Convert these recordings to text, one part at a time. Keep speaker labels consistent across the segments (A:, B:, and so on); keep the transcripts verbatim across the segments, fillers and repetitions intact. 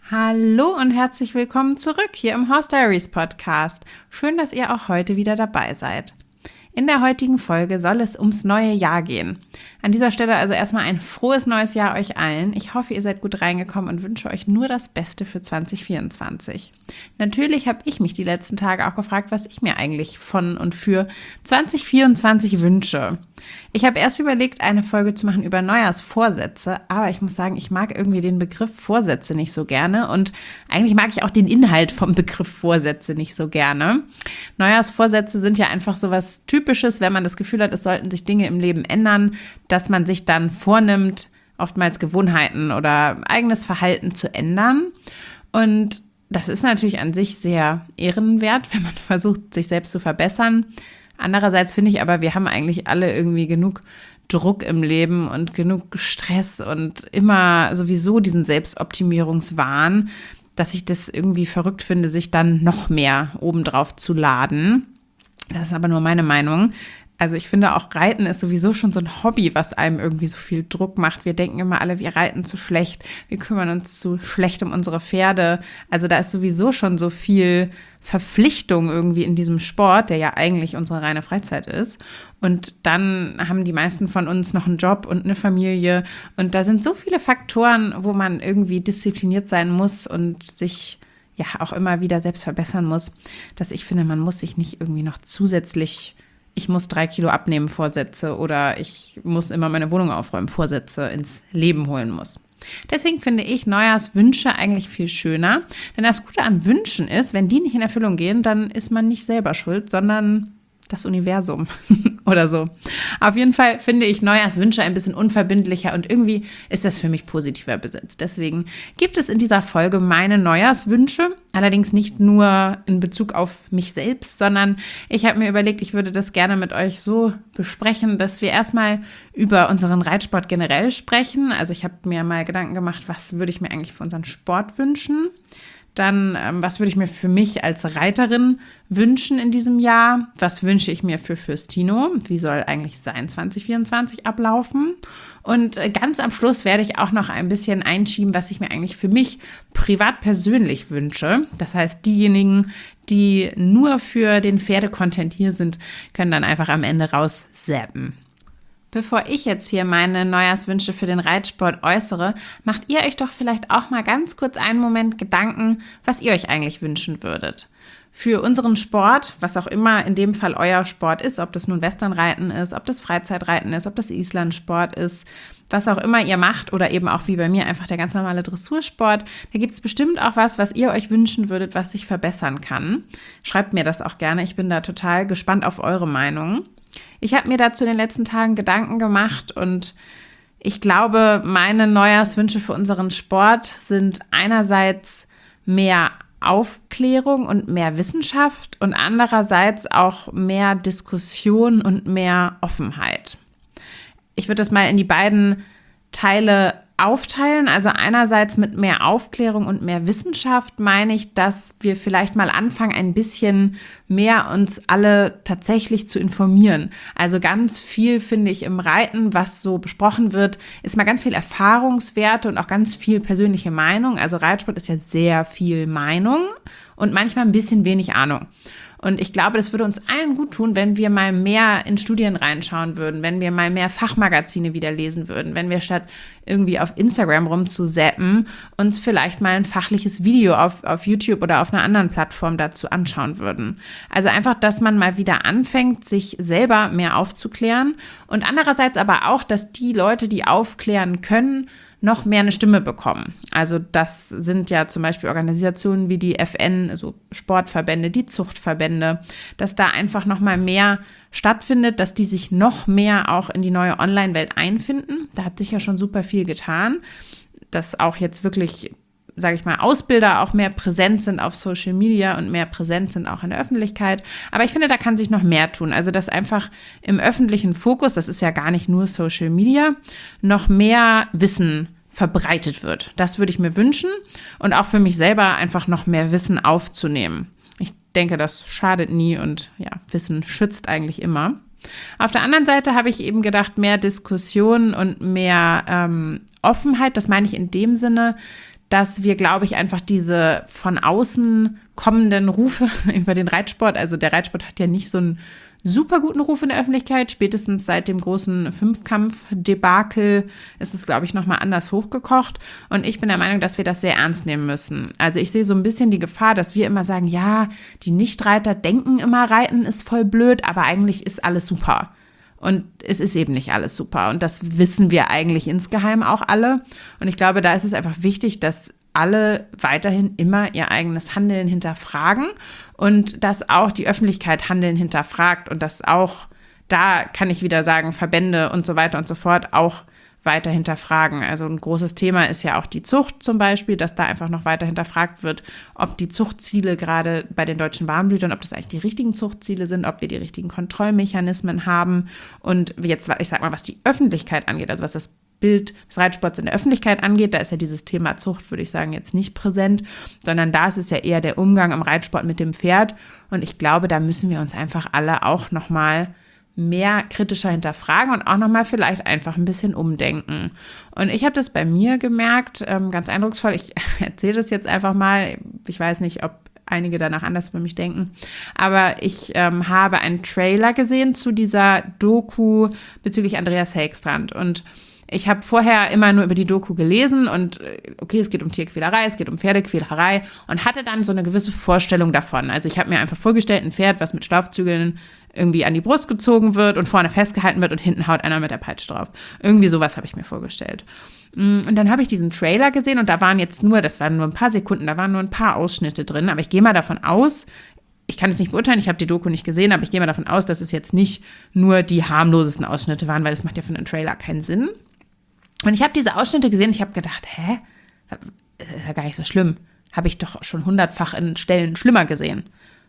A: Hallo und herzlich willkommen zurück hier im Horse Diaries Podcast. Schön, dass ihr auch heute wieder dabei seid. In der heutigen Folge soll es ums neue Jahr gehen. An dieser Stelle also erstmal ein frohes neues Jahr euch allen. Ich hoffe, ihr seid gut reingekommen und wünsche euch nur das Beste für zwanzig vierundzwanzig. Natürlich habe ich mich die letzten Tage auch gefragt, was ich mir eigentlich von und für zwanzig vierundzwanzig wünsche. Ich habe erst überlegt, eine Folge zu machen über Neujahrsvorsätze, aber ich muss sagen, ich mag irgendwie den Begriff Vorsätze nicht so gerne und eigentlich mag ich auch den Inhalt vom Begriff Vorsätze nicht so gerne. Neujahrsvorsätze sind ja einfach so was Typisches, wenn man das Gefühl hat, es sollten sich Dinge im Leben ändern, dass man sich dann vornimmt, oftmals Gewohnheiten oder eigenes Verhalten zu ändern. Und das ist natürlich an sich sehr ehrenwert, wenn man versucht, sich selbst zu verbessern. Andererseits finde ich aber, wir haben eigentlich alle irgendwie genug Druck im Leben und genug Stress und immer sowieso diesen Selbstoptimierungswahn, dass ich das irgendwie verrückt finde, sich dann noch mehr obendrauf zu laden. Das ist aber nur meine Meinung. Also ich finde auch Reiten ist sowieso schon so ein Hobby, was einem irgendwie so viel Druck macht. Wir denken immer alle, wir reiten zu schlecht, wir kümmern uns zu schlecht um unsere Pferde. Also da ist sowieso schon so viel Verpflichtung irgendwie in diesem Sport, der ja eigentlich unsere reine Freizeit ist. Und dann haben die meisten von uns noch einen Job und eine Familie. Und da sind so viele Faktoren, wo man irgendwie diszipliniert sein muss und sich ja auch immer wieder selbst verbessern muss, dass ich finde, man muss sich nicht irgendwie noch zusätzlich ich muss drei Kilo abnehmen Vorsätze oder ich muss immer meine Wohnung aufräumen Vorsätze ins Leben holen muss. Deswegen finde ich Neujahrswünsche eigentlich viel schöner, denn das Gute an Wünschen ist, wenn die nicht in Erfüllung gehen, dann ist man nicht selber schuld, sondern das Universum oder so. Auf jeden Fall finde ich Neujahrswünsche ein bisschen unverbindlicher und irgendwie ist das für mich positiver besetzt. Deswegen gibt es in dieser Folge meine Neujahrswünsche, allerdings nicht nur in Bezug auf mich selbst, sondern ich habe mir überlegt, ich würde das gerne mit euch so besprechen, dass wir erstmal über unseren Reitsport generell sprechen. Also ich habe mir mal Gedanken gemacht, was würde ich mir eigentlich für unseren Sport wünschen? Dann, ähm, was würde ich mir für mich als Reiterin wünschen in diesem Jahr? Was wünsche ich mir für Fürstino? Wie soll eigentlich sein zwanzig vierundzwanzig ablaufen? Und äh, ganz am Schluss werde ich auch noch ein bisschen einschieben, was ich mir eigentlich für mich privat persönlich wünsche. Das heißt, diejenigen, die nur für den Pferde-Content hier sind, können dann einfach am Ende rauszappen. Bevor ich jetzt hier meine Neujahrswünsche für den Reitsport äußere, macht ihr euch doch vielleicht auch mal ganz kurz einen Moment Gedanken, was ihr euch eigentlich wünschen würdet. Für unseren Sport, was auch immer in dem Fall euer Sport ist, ob das nun Westernreiten ist, ob das Freizeitreiten ist, ob das Islandsport ist, was auch immer ihr macht oder eben auch wie bei mir einfach der ganz normale Dressursport, da gibt es bestimmt auch was, was ihr euch wünschen würdet, was sich verbessern kann. Schreibt mir das auch gerne, ich bin da total gespannt auf eure Meinung. Ich habe mir dazu in den letzten Tagen Gedanken gemacht und ich glaube, meine Neujahrswünsche für unseren Sport sind einerseits mehr Aufklärung und mehr Wissenschaft und andererseits auch mehr Diskussion und mehr Offenheit. Ich würde das mal in die beiden Teile aufteilen. Also einerseits mit mehr Aufklärung und mehr Wissenschaft meine ich, dass wir vielleicht mal anfangen, ein bisschen mehr uns alle tatsächlich zu informieren. Also ganz viel finde ich im Reiten, was so besprochen wird, ist mal ganz viel Erfahrungswerte und auch ganz viel persönliche Meinung. Also Reitsport ist ja sehr viel Meinung und manchmal ein bisschen wenig Ahnung. Und ich glaube, das würde uns allen gut tun, wenn wir mal mehr in Studien reinschauen würden, wenn wir mal mehr Fachmagazine wieder lesen würden, wenn wir statt irgendwie auf Instagram rumzuzappen, uns vielleicht mal ein fachliches Video auf, auf YouTube oder auf einer anderen Plattform dazu anschauen würden. Also einfach, dass man mal wieder anfängt, sich selber mehr aufzuklären und andererseits aber auch, dass die Leute, die aufklären können, noch mehr eine Stimme bekommen. Also das sind ja zum Beispiel Organisationen wie die F N, also Sportverbände, die Zuchtverbände, dass da einfach noch mal mehr stattfindet, dass die sich noch mehr auch in die neue Online-Welt einfinden. Da hat sich ja schon super viel getan, dass auch jetzt wirklich, sage ich mal, Ausbilder auch mehr präsent sind auf Social Media und mehr präsent sind auch in der Öffentlichkeit. Aber ich finde, da kann sich noch mehr tun. Also dass einfach im öffentlichen Fokus, das ist ja gar nicht nur Social Media, noch mehr Wissen verbreitet wird. Das würde ich mir wünschen und auch für mich selber einfach noch mehr Wissen aufzunehmen. Ich denke, das schadet nie und ja, Wissen schützt eigentlich immer. Auf der anderen Seite habe ich eben gedacht, mehr Diskussion und mehr ähm, Offenheit. Das meine ich in dem Sinne, dass wir, glaube ich, einfach diese von außen kommenden Rufe über den Reitsport, also der Reitsport hat ja nicht so einen super guten Ruf in der Öffentlichkeit. Spätestens seit dem großen Fünfkampf-Debakel ist es, glaube ich, nochmal anders hochgekocht. Und ich bin der Meinung, dass wir das sehr ernst nehmen müssen. Also ich sehe so ein bisschen die Gefahr, dass wir immer sagen, ja, die Nichtreiter denken immer, Reiten ist voll blöd, aber eigentlich ist alles super. Und es ist eben nicht alles super. Und das wissen wir eigentlich insgeheim auch alle. Und ich glaube, da ist es einfach wichtig, dass alle weiterhin immer ihr eigenes Handeln hinterfragen und dass auch die Öffentlichkeit Handeln hinterfragt und dass auch, da kann ich wieder sagen, Verbände und so weiter und so fort auch weiter hinterfragen. Also ein großes Thema ist ja auch die Zucht zum Beispiel, dass da einfach noch weiter hinterfragt wird, ob die Zuchtziele gerade bei den deutschen Warmblütern, ob das eigentlich die richtigen Zuchtziele sind, ob wir die richtigen Kontrollmechanismen haben. Und jetzt, ich sag mal, was die Öffentlichkeit angeht, also was das Bild des Reitsports in der Öffentlichkeit angeht, da ist ja dieses Thema Zucht, würde ich sagen, jetzt nicht präsent, sondern da ist es ja eher der Umgang im Reitsport mit dem Pferd. Und ich glaube, da müssen wir uns einfach alle auch nochmal mehr kritischer hinterfragen und auch nochmal vielleicht einfach ein bisschen umdenken. Und ich habe das bei mir gemerkt, ähm, ganz eindrucksvoll, ich erzähle das jetzt einfach mal, ich weiß nicht, ob einige danach anders über mich denken, aber ich ähm, habe einen Trailer gesehen zu dieser Doku bezüglich Andreas Helgstrand und ich habe vorher immer nur über die Doku gelesen und okay, es geht um Tierquälerei, es geht um Pferdequälerei und hatte dann so eine gewisse Vorstellung davon. Also ich habe mir einfach vorgestellt, ein Pferd, was mit Schlafzügeln irgendwie an die Brust gezogen wird und vorne festgehalten wird und hinten haut einer mit der Peitsche drauf. Irgendwie sowas habe ich mir vorgestellt. Und dann habe ich diesen Trailer gesehen und da waren jetzt nur, das waren nur ein paar Sekunden, da waren nur ein paar Ausschnitte drin, aber ich gehe mal davon aus, ich kann es nicht beurteilen, ich habe die Doku nicht gesehen, aber ich gehe mal davon aus, dass es jetzt nicht nur die harmlosesten Ausschnitte waren, weil das macht ja für einen Trailer keinen Sinn. Und ich habe diese Ausschnitte gesehen und ich habe gedacht, hä, das ist ja gar nicht so schlimm. Habe ich doch schon hundertfach in Stellen schlimmer gesehen.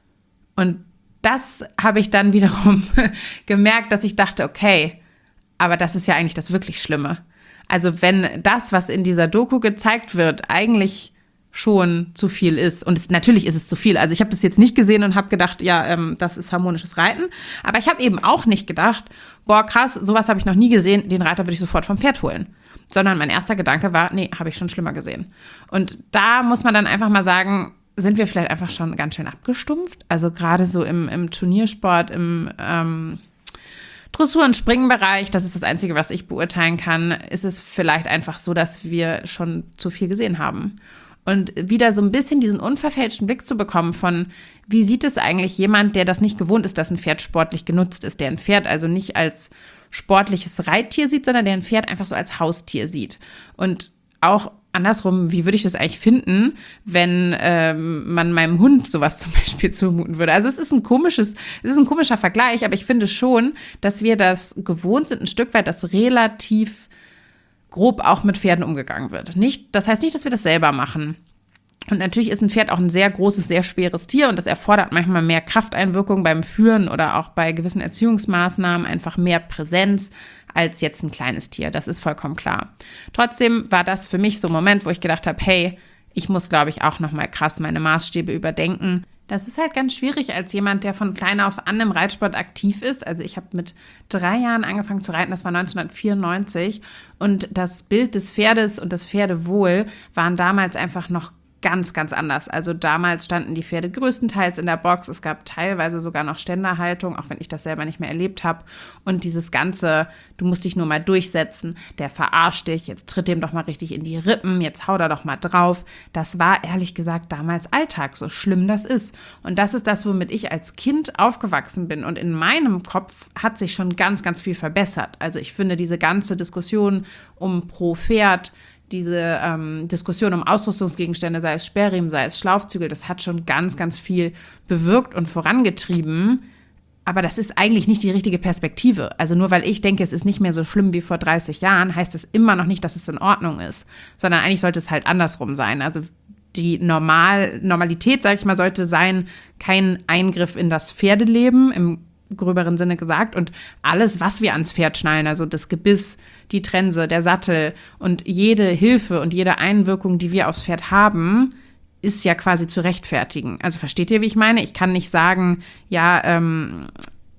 A: Und das habe ich dann wiederum gemerkt, dass ich dachte, okay, aber das ist ja eigentlich das wirklich Schlimme. Also wenn das, was in dieser Doku gezeigt wird, eigentlich schon zu viel ist. Und es, natürlich ist es zu viel. Also ich habe das jetzt nicht gesehen und habe gedacht, ja, ähm, das ist harmonisches Reiten. Aber ich habe eben auch nicht gedacht, boah, krass, sowas habe ich noch nie gesehen, den Reiter würde ich sofort vom Pferd holen. Sondern mein erster Gedanke war, nee, habe ich schon schlimmer gesehen. Und da muss man dann einfach mal sagen, sind wir vielleicht einfach schon ganz schön abgestumpft. Also gerade so im, im Turniersport, im ähm, Dressur- und Springbereich, das ist das Einzige, was ich beurteilen kann, ist es vielleicht einfach so, dass wir schon zu viel gesehen haben. Und wieder so ein bisschen diesen unverfälschten Blick zu bekommen von, wie sieht es eigentlich jemand, der das nicht gewohnt ist, dass ein Pferd sportlich genutzt ist, der ein Pferd also nicht als sportliches Reittier sieht, sondern der ein Pferd einfach so als Haustier sieht. Und auch andersrum, wie würde ich das eigentlich finden, wenn ähm, man meinem Hund sowas zum Beispiel zumuten würde? Also es ist ein komisches, es ist ein komischer Vergleich, aber ich finde schon, dass wir das gewohnt sind, ein Stück weit, dass relativ grob auch mit Pferden umgegangen wird. Nicht, das heißt nicht, dass wir das selber machen. Und natürlich ist ein Pferd auch ein sehr großes, sehr schweres Tier und das erfordert manchmal mehr Krafteinwirkung beim Führen oder auch bei gewissen Erziehungsmaßnahmen, einfach mehr Präsenz als jetzt ein kleines Tier. Das ist vollkommen klar. Trotzdem war das für mich so ein Moment, wo ich gedacht habe, hey, ich muss, glaube ich, auch nochmal krass meine Maßstäbe überdenken. Das ist halt ganz schwierig als jemand, der von klein auf an im Reitsport aktiv ist. Also ich habe mit drei Jahren angefangen zu reiten, das war neunzehnhundertvierundneunzig. Und das Bild des Pferdes und das Pferdewohl waren damals einfach noch ganz, ganz anders. Also damals standen die Pferde größtenteils in der Box. Es gab teilweise sogar noch Ständerhaltung, auch wenn ich das selber nicht mehr erlebt habe. Und dieses Ganze, du musst dich nur mal durchsetzen, der verarscht dich, jetzt tritt dem doch mal richtig in die Rippen, jetzt hau da doch mal drauf. Das war ehrlich gesagt damals Alltag, so schlimm das ist. Und das ist das, womit ich als Kind aufgewachsen bin. Und in meinem Kopf hat sich schon ganz, ganz viel verbessert. Also ich finde diese ganze Diskussion um pro Pferd, diese ähm, Diskussion um Ausrüstungsgegenstände, sei es Sperrriemen, sei es Schlaufzügel, das hat schon ganz, ganz viel bewirkt und vorangetrieben. Aber das ist eigentlich nicht die richtige Perspektive. Also nur weil ich denke, es ist nicht mehr so schlimm wie vor dreißig Jahren, heißt es immer noch nicht, dass es in Ordnung ist. Sondern eigentlich sollte es halt andersrum sein. Also die Normal- Normalität, sage ich mal, sollte sein, kein Eingriff in das Pferdeleben, im gröberen Sinne gesagt. Und alles, was wir ans Pferd schnallen, also das Gebiss, die Trense, der Sattel und jede Hilfe und jede Einwirkung, die wir aufs Pferd haben, ist ja quasi zu rechtfertigen. Also versteht ihr, wie ich meine? Ich kann nicht sagen, ja, ähm,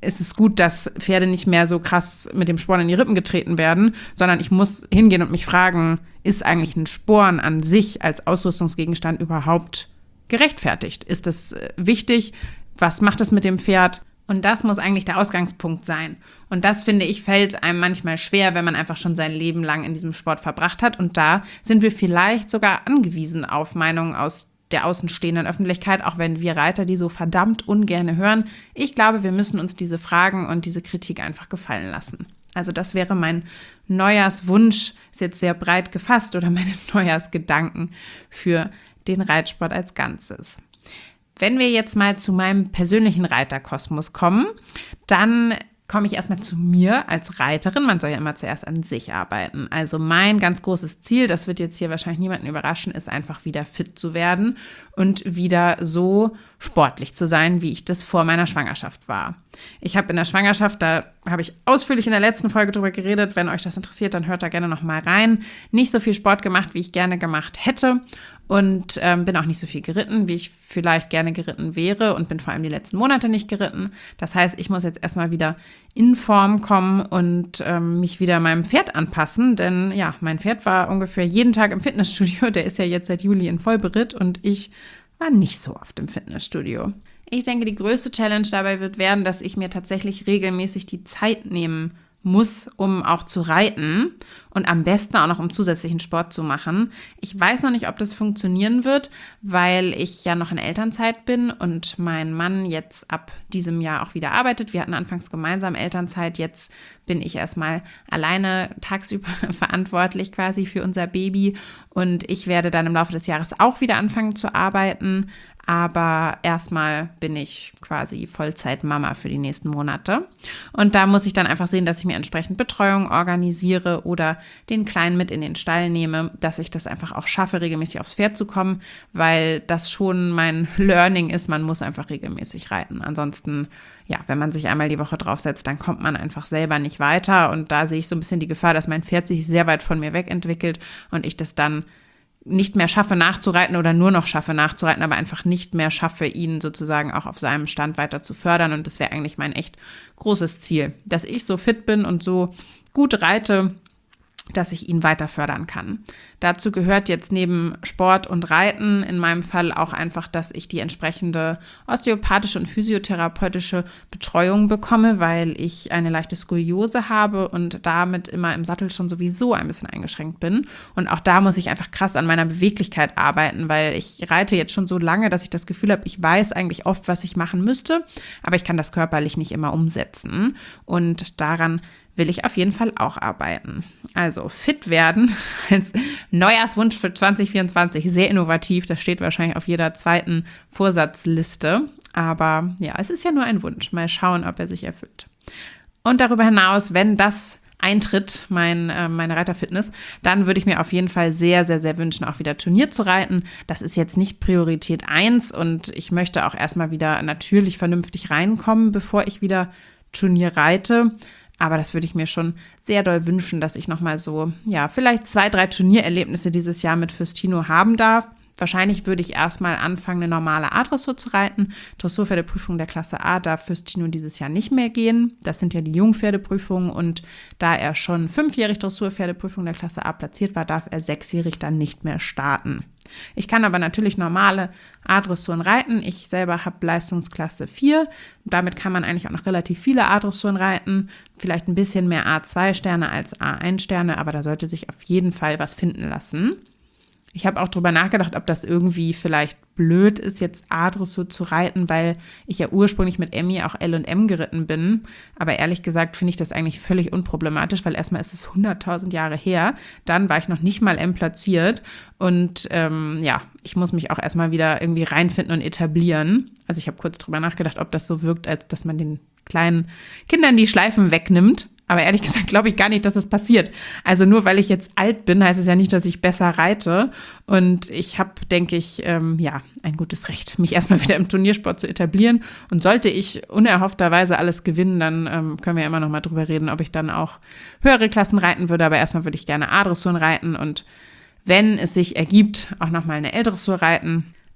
A: ist es gut, dass Pferde nicht mehr so krass mit dem Sporn in die Rippen getreten werden, sondern ich muss hingehen und mich fragen, ist eigentlich ein Sporn an sich als Ausrüstungsgegenstand überhaupt gerechtfertigt? Ist das wichtig? Was macht es mit dem Pferd? Und das muss eigentlich der Ausgangspunkt sein. Und das, finde ich, fällt einem manchmal schwer, wenn man einfach schon sein Leben lang in diesem Sport verbracht hat. Und da sind wir vielleicht sogar angewiesen auf Meinungen aus der außenstehenden Öffentlichkeit, auch wenn wir Reiter die so verdammt ungern hören. Ich glaube, wir müssen uns diese Fragen und diese Kritik einfach gefallen lassen. Also das wäre mein Neujahrswunsch, ist jetzt sehr breit gefasst, oder meine Neujahrsgedanken für den Reitsport als Ganzes. Wenn wir jetzt mal zu meinem persönlichen Reiterkosmos kommen, dann komme ich erstmal zu mir als Reiterin. Man soll ja immer zuerst an sich arbeiten. Also mein ganz großes Ziel, das wird jetzt hier wahrscheinlich niemanden überraschen, ist einfach wieder fit zu werden und wieder so sportlich zu sein, wie ich das vor meiner Schwangerschaft war. Ich habe in der Schwangerschaft, da habe ich ausführlich in der letzten Folge drüber geredet. Wenn euch das interessiert, dann hört da gerne noch mal rein. Nicht so viel Sport gemacht, wie ich gerne gemacht hätte. Und ähm, bin auch nicht so viel geritten, wie ich vielleicht gerne geritten wäre, und bin vor allem die letzten Monate nicht geritten. Das heißt, ich muss jetzt erstmal wieder in Form kommen und ähm, mich wieder meinem Pferd anpassen. Denn ja, mein Pferd war ungefähr jeden Tag im Fitnessstudio. Der ist ja jetzt seit Juli in Vollberitt und ich war nicht so oft im Fitnessstudio. Ich denke, die größte Challenge dabei wird werden, dass ich mir tatsächlich regelmäßig die Zeit nehmen muss, um auch zu reiten und am besten auch noch, um zusätzlichen Sport zu machen. Ich weiß noch nicht, ob das funktionieren wird, weil ich ja noch in Elternzeit bin und mein Mann jetzt ab diesem Jahr auch wieder arbeitet. Wir hatten anfangs gemeinsam Elternzeit, jetzt bin ich erstmal alleine tagsüber verantwortlich quasi für unser Baby, und ich werde dann im Laufe des Jahres auch wieder anfangen zu arbeiten. Aber erstmal bin ich quasi Vollzeit-Mama für die nächsten Monate. Und da muss ich dann einfach sehen, dass ich mir entsprechend Betreuung organisiere oder den Kleinen mit in den Stall nehme, dass ich das einfach auch schaffe, regelmäßig aufs Pferd zu kommen, weil das schon mein Learning ist, man muss einfach regelmäßig reiten. Ansonsten, ja, wenn man sich einmal die Woche draufsetzt, dann kommt man einfach selber nicht weiter. Und da sehe ich so ein bisschen die Gefahr, dass mein Pferd sich sehr weit von mir wegentwickelt und ich das dann nicht mehr schaffe nachzureiten oder nur noch schaffe nachzureiten, aber einfach nicht mehr schaffe, ihn sozusagen auch auf seinem Stand weiter zu fördern. Und das wäre eigentlich mein echt großes Ziel, dass ich so fit bin und so gut reite, dass ich ihn weiter fördern kann. Dazu gehört jetzt neben Sport und Reiten in meinem Fall auch einfach, dass ich die entsprechende osteopathische und physiotherapeutische Betreuung bekomme, weil ich eine leichte Skoliose habe und damit immer im Sattel schon sowieso ein bisschen eingeschränkt bin. Und auch da muss ich einfach krass an meiner Beweglichkeit arbeiten, weil ich reite jetzt schon so lange, dass ich das Gefühl habe, ich weiß eigentlich oft, was ich machen müsste, aber ich kann das körperlich nicht immer umsetzen. Und daran will ich auf jeden Fall auch arbeiten. Also fit werden als Neujahrswunsch für zwanzig vierundzwanzig, sehr innovativ, das steht wahrscheinlich auf jeder zweiten Vorsatzliste, aber ja, es ist ja nur ein Wunsch, mal schauen, ob er sich erfüllt. Und darüber hinaus, wenn das eintritt, mein, äh, meine Reiterfitness, dann würde ich mir auf jeden Fall sehr, sehr, sehr wünschen, auch wieder Turnier zu reiten. Das ist jetzt nicht Priorität eins und ich möchte auch erstmal wieder natürlich vernünftig reinkommen, bevor ich wieder Turnier reite. Aber das würde ich mir schon sehr doll wünschen, dass ich nochmal so, ja, vielleicht zwei, drei Turniererlebnisse dieses Jahr mit Fürstino haben darf. Wahrscheinlich würde ich erstmal anfangen, eine normale A-Dressur zu reiten. Dressurpferdeprüfung der Klasse A darf Fürstino dieses Jahr nicht mehr gehen. Das sind ja die Jungpferdeprüfungen, und da er schon fünfjährig Dressurpferdeprüfung der Klasse A platziert war, darf er sechsjährig dann nicht mehr starten. Ich kann aber natürlich normale A-Dressuren reiten. Ich selber habe Leistungsklasse vier. Damit kann man eigentlich auch noch relativ viele A-Dressuren reiten. Vielleicht ein bisschen mehr A zwei Sterne als A eins Sterne, aber da sollte sich auf jeden Fall was finden lassen. Ich habe auch drüber nachgedacht, ob das irgendwie vielleicht blöd ist, jetzt A-Dressur zu reiten, weil ich ja ursprünglich mit Emmy auch L und M geritten bin. Aber ehrlich gesagt finde ich das eigentlich völlig unproblematisch, weil erstmal ist es hunderttausend Jahre her. Dann war ich noch nicht mal M platziert. Und ähm, ja, ich muss mich auch erstmal wieder irgendwie reinfinden und etablieren. Also ich habe kurz drüber nachgedacht, ob das so wirkt, als dass man den kleinen Kindern die Schleifen wegnimmt. Aber ehrlich gesagt glaube ich gar nicht, dass das passiert. Also nur weil ich jetzt alt bin, heißt es ja nicht, dass ich besser reite. Und ich habe, denke ich, ähm, ja, ein gutes Recht, mich erstmal wieder im Turniersport zu etablieren. Und sollte ich unerhoffterweise alles gewinnen, dann ähm, können wir ja immer noch mal drüber reden, ob ich dann auch höhere Klassen reiten würde. Aber erstmal würde ich gerne A-Dressuren reiten und wenn es sich ergibt, auch noch mal eine L-Dressur reiten.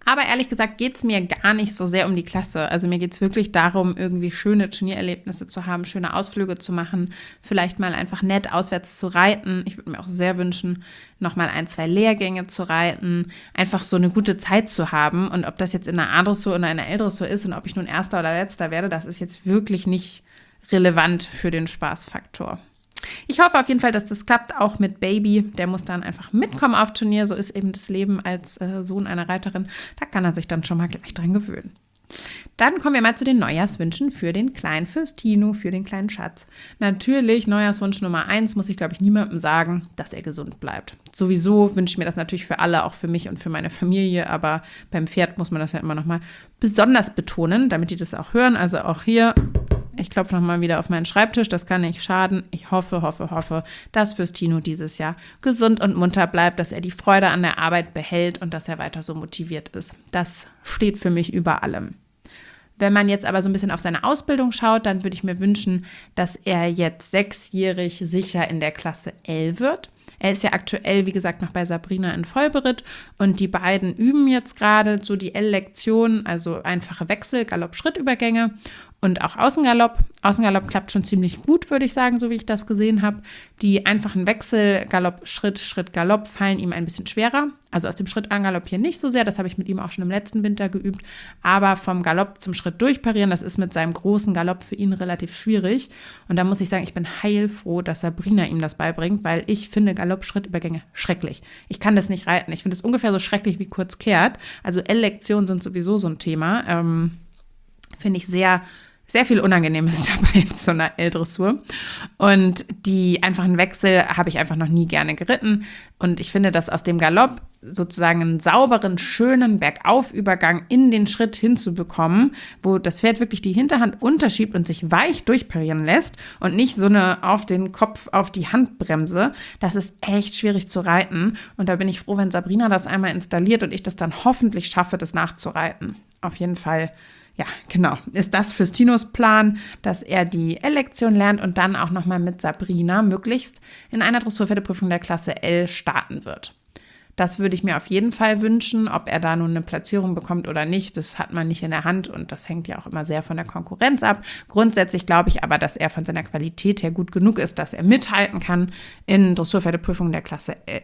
A: Aber ehrlich gesagt geht es mir gar nicht so sehr um die Klasse. Also mir geht es wirklich darum, irgendwie schöne Turniererlebnisse zu haben, schöne Ausflüge zu machen, vielleicht mal einfach nett auswärts zu reiten. Ich würde mir auch sehr wünschen, nochmal ein, zwei Lehrgänge zu reiten, einfach so eine gute Zeit zu haben. Und ob das jetzt in einer A-Dressur oder in einer L-Dressur ist und ob ich nun Erster oder Letzter werde, das ist jetzt wirklich nicht relevant für den Spaßfaktor. Ich hoffe auf jeden Fall, dass das klappt, auch mit Baby. Der muss dann einfach mitkommen auf Turnier. So ist eben das Leben als äh, Sohn einer Reiterin. Da kann er sich dann schon mal gleich dran gewöhnen. Dann kommen wir mal zu den Neujahrswünschen für den kleinen Fürstino, für den kleinen Schatz. Natürlich, Neujahrswunsch Nummer eins, muss ich, glaube ich, niemandem sagen, dass er gesund bleibt. Sowieso wünsche ich mir das natürlich für alle, auch für mich und für meine Familie, aber beim Pferd muss man das ja immer noch mal besonders betonen, damit die das auch hören. Also auch hier, ich klopfe nochmal wieder auf meinen Schreibtisch, das kann nicht schaden. Ich hoffe, hoffe, hoffe, dass Fürstino dieses Jahr gesund und munter bleibt, dass er die Freude an der Arbeit behält und dass er weiter so motiviert ist. Das steht für mich über allem. Wenn man jetzt aber so ein bisschen auf seine Ausbildung schaut, dann würde ich mir wünschen, dass er jetzt sechsjährig sicher in der Klasse L wird. Er ist ja aktuell, wie gesagt, noch bei Sabrina in Vollberitt und die beiden üben jetzt gerade so die L-Lektion, also einfache Wechsel, Galopp-Schrittübergänge und auch Außengalopp. Außengalopp klappt schon ziemlich gut, würde ich sagen, so wie ich das gesehen habe. Die einfachen Wechsel, Galopp, Schritt, Schritt, Galopp fallen ihm ein bisschen schwerer. Also aus dem Schritt angaloppieren nicht so sehr, das habe ich mit ihm auch schon im letzten Winter geübt. Aber vom Galopp zum Schritt durchparieren, das ist mit seinem großen Galopp für ihn relativ schwierig. Und da muss ich sagen, ich bin heilfroh, dass Sabrina ihm das beibringt, weil ich finde Galopp-Schrittübergänge schrecklich. Ich kann das nicht reiten. Ich finde es ungefähr so schrecklich wie kurz kehrt. Also L-Lektionen sind sowieso so ein Thema. Ähm, finde ich sehr Sehr viel Unangenehmes dabei in so einer L-Dressur. Und die einfachen Wechsel habe ich einfach noch nie gerne geritten. Und ich finde, dass aus dem Galopp sozusagen einen sauberen, schönen Bergaufübergang in den Schritt hinzubekommen, wo das Pferd wirklich die Hinterhand unterschiebt und sich weich durchparieren lässt und nicht so eine auf den Kopf, auf die Handbremse, das ist echt schwierig zu reiten. Und da bin ich froh, wenn Sabrina das einmal installiert und ich das dann hoffentlich schaffe, das nachzureiten. Auf jeden Fall. Ja, genau. Ist das Fürstinos Plan, dass er die L-Lektion lernt und dann auch nochmal mit Sabrina möglichst in einer Dressurpferdeprüfung der Klasse L starten wird. Das würde ich mir auf jeden Fall wünschen. Ob er da nun eine Platzierung bekommt oder nicht, das hat man nicht in der Hand und das hängt ja auch immer sehr von der Konkurrenz ab. Grundsätzlich glaube ich aber, dass er von seiner Qualität her gut genug ist, dass er mithalten kann in Dressurpferdeprüfungen der Klasse L.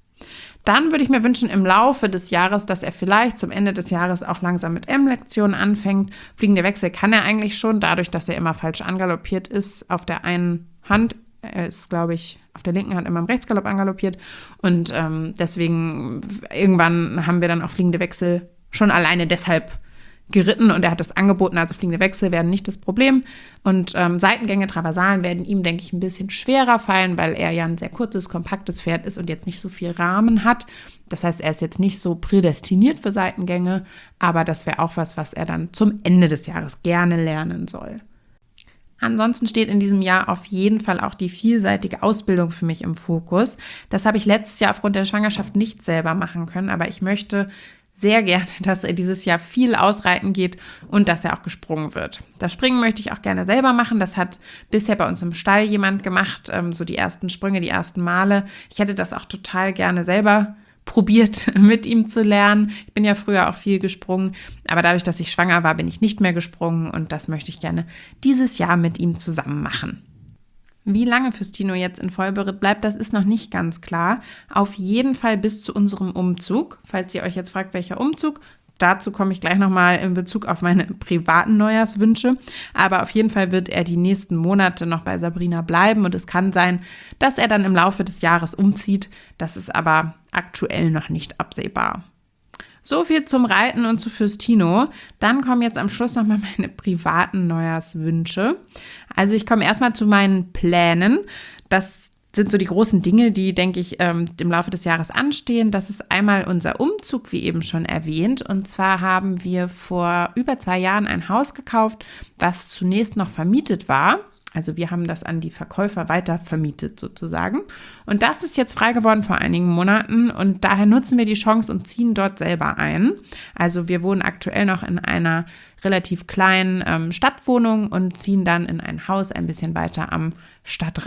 A: Dann würde ich mir wünschen im Laufe des Jahres, dass er vielleicht zum Ende des Jahres auch langsam mit M-Lektionen anfängt. Fliegende Wechsel kann er eigentlich schon, dadurch, dass er immer falsch angaloppiert ist auf der einen Hand. Er ist, glaube ich, auf der linken Hand immer im Rechtsgalopp angaloppiert. Und ähm, deswegen irgendwann haben wir dann auch fliegende Wechsel schon alleine deshalb geritten und er hat das angeboten, also fliegende Wechsel werden nicht das Problem und ähm, Seitengänge, Traversalen werden ihm, denke ich, ein bisschen schwerer fallen, weil er ja ein sehr kurzes, kompaktes Pferd ist und jetzt nicht so viel Rahmen hat. Das heißt, er ist jetzt nicht so prädestiniert für Seitengänge, aber das wäre auch was, was er dann zum Ende des Jahres gerne lernen soll. Ansonsten steht in diesem Jahr auf jeden Fall auch die vielseitige Ausbildung für mich im Fokus. Das habe ich letztes Jahr aufgrund der Schwangerschaft nicht selber machen können, aber ich möchte sehr gerne, dass er dieses Jahr viel ausreiten geht und dass er auch gesprungen wird. Das Springen möchte ich auch gerne selber machen. Das hat bisher bei uns im Stall jemand gemacht, ähm, so die ersten Sprünge, die ersten Male. Ich hätte das auch total gerne selber probiert, mit ihm zu lernen. Ich bin ja früher auch viel gesprungen, aber dadurch, dass ich schwanger war, bin ich nicht mehr gesprungen und das möchte ich gerne dieses Jahr mit ihm zusammen machen. Wie lange Fürstino jetzt in Vollberitt bleibt, das ist noch nicht ganz klar. Auf jeden Fall bis zu unserem Umzug. Falls ihr euch jetzt fragt, welcher Umzug, dazu komme ich gleich nochmal in Bezug auf meine privaten Neujahrswünsche. Aber auf jeden Fall wird er die nächsten Monate noch bei Sabrina bleiben und es kann sein, dass er dann im Laufe des Jahres umzieht. Das ist aber aktuell noch nicht absehbar. So viel zum Reiten und zu Fürstino. Dann kommen jetzt am Schluss nochmal meine privaten Neujahrswünsche. Also ich komme erstmal zu meinen Plänen. Das sind so die großen Dinge, die, denke ich, im Laufe des Jahres anstehen. Das ist einmal unser Umzug, wie eben schon erwähnt. Und zwar haben wir vor über zwei Jahren ein Haus gekauft, was zunächst noch vermietet war. Also wir haben das an die Verkäufer weiter vermietet sozusagen. Und das ist jetzt frei geworden vor einigen Monaten und daher nutzen wir die Chance und ziehen dort selber ein. Also wir wohnen aktuell noch in einer relativ kleinen ähm, Stadtwohnung und ziehen dann in ein Haus ein bisschen weiter am Stadtrand.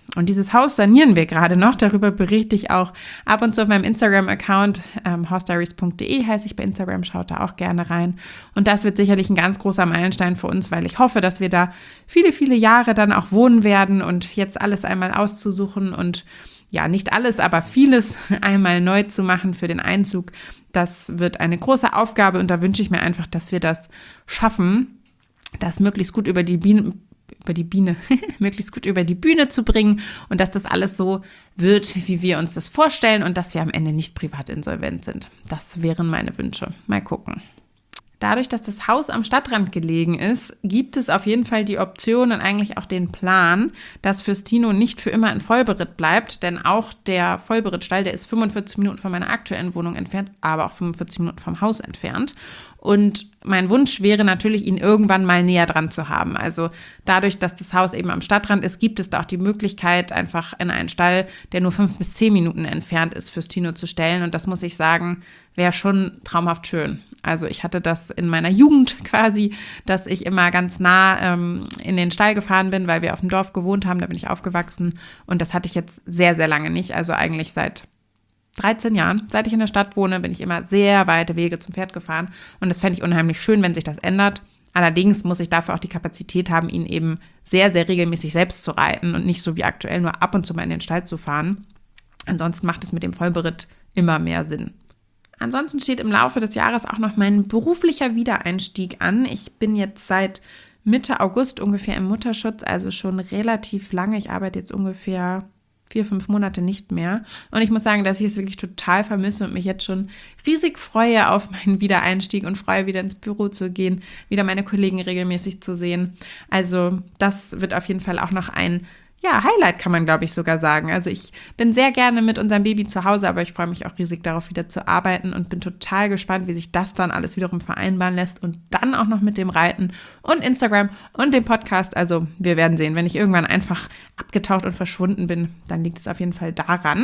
A: Und dieses Haus sanieren wir gerade noch. Darüber berichte ich auch ab und zu auf meinem Instagram-Account. Ähm, housediaries punkt de heiße ich bei Instagram. Schaut da auch gerne rein. Und das wird sicherlich ein ganz großer Meilenstein für uns, weil ich hoffe, dass wir da viele, viele Jahre dann auch wohnen werden. Und jetzt alles einmal auszusuchen und ja, nicht alles, aber vieles einmal neu zu machen für den Einzug, das wird eine große Aufgabe. Und da wünsche ich mir einfach, dass wir das schaffen, das möglichst gut über die Biene über die Biene, möglichst gut über die Bühne zu bringen und dass das alles so wird, wie wir uns das vorstellen und dass wir am Ende nicht privat insolvent sind. Das wären meine Wünsche. Mal gucken. Dadurch, dass das Haus am Stadtrand gelegen ist, gibt es auf jeden Fall die Option und eigentlich auch den Plan, dass Fürstino nicht für immer in Vollberitt bleibt, denn auch der Vollberittstall, der ist fünfundvierzig Minuten von meiner aktuellen Wohnung entfernt, aber auch fünfundvierzig Minuten vom Haus entfernt. Und mein Wunsch wäre natürlich, ihn irgendwann mal näher dran zu haben. Also dadurch, dass das Haus eben am Stadtrand ist, gibt es da auch die Möglichkeit, einfach in einen Stall, der nur fünf bis zehn Minuten entfernt ist, Fürstino zu stellen. Und das muss ich sagen, wäre schon traumhaft schön. Also ich hatte das in meiner Jugend quasi, dass ich immer ganz nah ähm, in den Stall gefahren bin, weil wir auf dem Dorf gewohnt haben, da bin ich aufgewachsen. Und das hatte ich jetzt sehr, sehr lange nicht, also eigentlich seit dreizehn Jahren. Seit ich in der Stadt wohne, bin ich immer sehr weite Wege zum Pferd gefahren. Und das fände ich unheimlich schön, wenn sich das ändert. Allerdings muss ich dafür auch die Kapazität haben, ihn eben sehr, sehr regelmäßig selbst zu reiten und nicht so wie aktuell nur ab und zu mal in den Stall zu fahren. Ansonsten macht es mit dem Vollberitt immer mehr Sinn. Ansonsten steht im Laufe des Jahres auch noch mein beruflicher Wiedereinstieg an. Ich bin jetzt seit Mitte August ungefähr im Mutterschutz, also schon relativ lange. Ich arbeite jetzt ungefähr vier, fünf Monate nicht mehr. Und ich muss sagen, dass ich es wirklich total vermisse und mich jetzt schon riesig freue auf meinen Wiedereinstieg und freue, wieder ins Büro zu gehen, wieder meine Kollegen regelmäßig zu sehen. Also das wird auf jeden Fall auch noch ein Ja, Highlight kann man, glaube ich, sogar sagen. Also ich bin sehr gerne mit unserem Baby zu Hause, aber ich freue mich auch riesig darauf, wieder zu arbeiten und bin total gespannt, wie sich das dann alles wiederum vereinbaren lässt und dann auch noch mit dem Reiten und Instagram und dem Podcast. Also wir werden sehen, wenn ich irgendwann einfach abgetaucht und verschwunden bin, dann liegt es auf jeden Fall daran.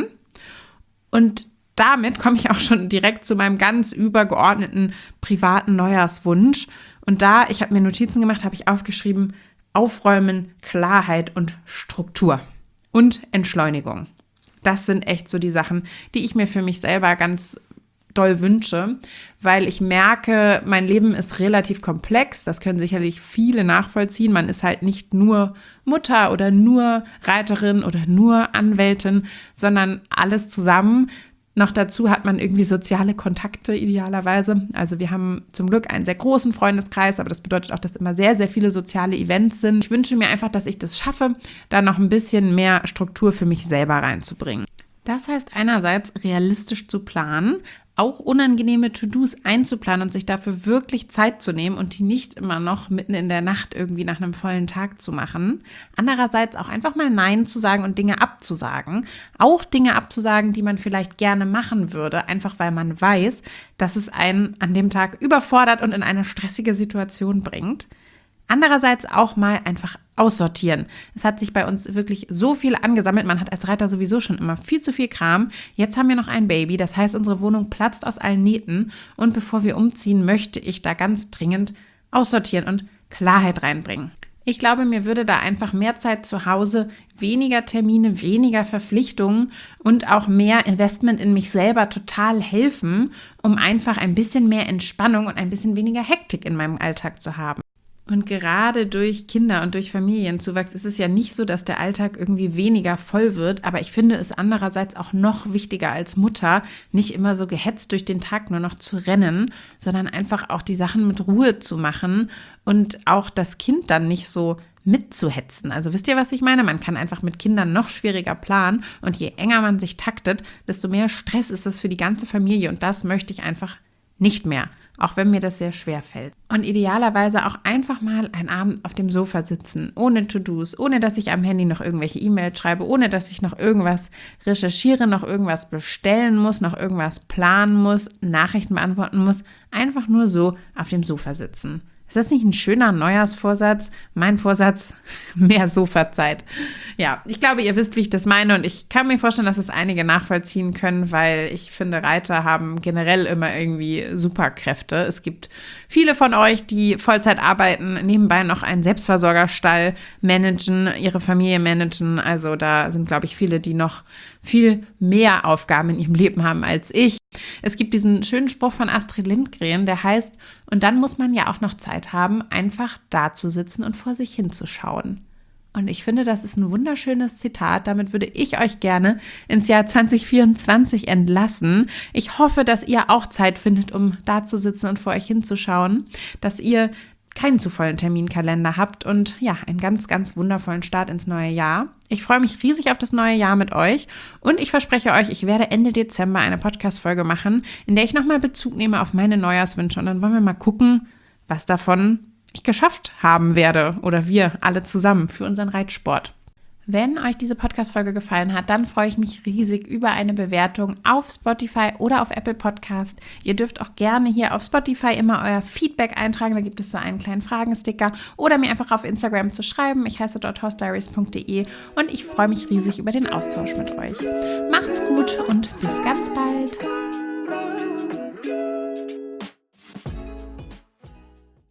A: Und damit komme ich auch schon direkt zu meinem ganz übergeordneten privaten Neujahrswunsch. Und da, ich habe mir Notizen gemacht, habe ich aufgeschrieben, Aufräumen, Klarheit und Struktur und Entschleunigung. Das sind echt so die Sachen, die ich mir für mich selber ganz doll wünsche, weil ich merke, mein Leben ist relativ komplex. Das können sicherlich viele nachvollziehen. Man ist halt nicht nur Mutter oder nur Reiterin oder nur Anwältin, sondern alles zusammen. Noch dazu hat man irgendwie soziale Kontakte idealerweise. Also wir haben zum Glück einen sehr großen Freundeskreis, aber das bedeutet auch, dass immer sehr, sehr viele soziale Events sind. Ich wünsche mir einfach, dass ich das schaffe, da noch ein bisschen mehr Struktur für mich selber reinzubringen. Das heißt einerseits realistisch zu planen, auch unangenehme To-Dos einzuplanen und sich dafür wirklich Zeit zu nehmen und die nicht immer noch mitten in der Nacht irgendwie nach einem vollen Tag zu machen. Andererseits auch einfach mal Nein zu sagen und Dinge abzusagen. Auch Dinge abzusagen, die man vielleicht gerne machen würde, einfach weil man weiß, dass es einen an dem Tag überfordert und in eine stressige Situation bringt. Andererseits auch mal einfach aussortieren. Es hat sich bei uns wirklich so viel angesammelt. Man hat als Reiter sowieso schon immer viel zu viel Kram. Jetzt haben wir noch ein Baby. Das heißt, unsere Wohnung platzt aus allen Nähten. Und bevor wir umziehen, möchte ich da ganz dringend aussortieren und Klarheit reinbringen. Ich glaube, mir würde da einfach mehr Zeit zu Hause, weniger Termine, weniger Verpflichtungen und auch mehr Investment in mich selber total helfen, um einfach ein bisschen mehr Entspannung und ein bisschen weniger Hektik in meinem Alltag zu haben. Und gerade durch Kinder und durch Familienzuwachs ist es ja nicht so, dass der Alltag irgendwie weniger voll wird. Aber ich finde es andererseits auch noch wichtiger als Mutter, nicht immer so gehetzt durch den Tag nur noch zu rennen, sondern einfach auch die Sachen mit Ruhe zu machen und auch das Kind dann nicht so mitzuhetzen. Also wisst ihr, was ich meine? Man kann einfach mit Kindern noch schwieriger planen und je enger man sich taktet, desto mehr Stress ist es für die ganze Familie und das möchte ich einfach nicht mehr, auch wenn mir das sehr schwer fällt. Und idealerweise auch einfach mal einen Abend auf dem Sofa sitzen, ohne To-Dos, ohne dass ich am Handy noch irgendwelche E-Mails schreibe, ohne dass ich noch irgendwas recherchiere, noch irgendwas bestellen muss, noch irgendwas planen muss, Nachrichten beantworten muss. Einfach nur so auf dem Sofa sitzen. Ist das nicht ein schöner Neujahrsvorsatz? Mein Vorsatz, mehr Sofazeit. Ja, ich glaube, ihr wisst, wie ich das meine und ich kann mir vorstellen, dass es einige nachvollziehen können, weil ich finde, Reiter haben generell immer irgendwie Superkräfte. Es gibt viele von euch, die Vollzeit arbeiten, nebenbei noch einen Selbstversorgerstall managen, ihre Familie managen. Also da sind, glaube ich, viele, die noch viel mehr Aufgaben in ihrem Leben haben als ich. Es gibt diesen schönen Spruch von Astrid Lindgren, der heißt, und dann muss man ja auch noch Zeit haben, einfach da zu sitzen und vor sich hinzuschauen. Und ich finde, das ist ein wunderschönes Zitat. Damit würde ich euch gerne ins Jahr zwanzig vierundzwanzig entlassen. Ich hoffe, dass ihr auch Zeit findet, um da zu sitzen und vor euch hinzuschauen, dass ihr keinen zu vollen Terminkalender habt und ja, einen ganz, ganz wundervollen Start ins neue Jahr. Ich freue mich riesig auf das neue Jahr mit euch und ich verspreche euch, ich werde Ende Dezember eine Podcast-Folge machen, in der ich nochmal Bezug nehme auf meine Neujahrswünsche und dann wollen wir mal gucken, was davon ich geschafft haben werde oder wir alle zusammen für unseren Reitsport. Wenn euch diese Podcast-Folge gefallen hat, dann freue ich mich riesig über eine Bewertung auf Spotify oder auf Apple Podcast. Ihr dürft auch gerne hier auf Spotify immer euer Feedback eintragen. Da gibt es so einen kleinen Fragensticker oder mir einfach auf Instagram zu schreiben. Ich heiße dort horsediaries punkt de und ich freue mich riesig über den Austausch mit euch. Macht's gut und bis ganz bald.